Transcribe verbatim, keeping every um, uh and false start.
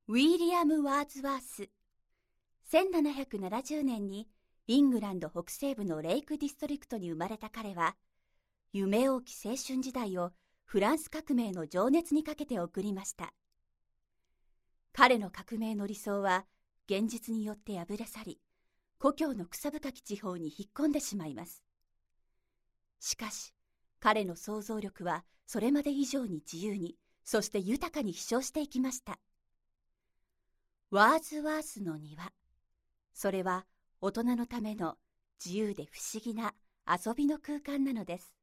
ウィリアム・ワーズワース。せんななひゃくななじゅうねんにイングランド北西部のレイクディストリクトに生まれた彼は、夢多き青春時代をフランス革命の情熱にかけて送りました。彼の革命の理想は現実によって破れ去り、故郷の草深き地方に引っ込んでしまいます。しかし、彼の想像力はそれまで以上に自由に、そして豊かに飛翔していきました。ワーズワースの庭。それは大人のための自由で不思議な遊びの空間なのです。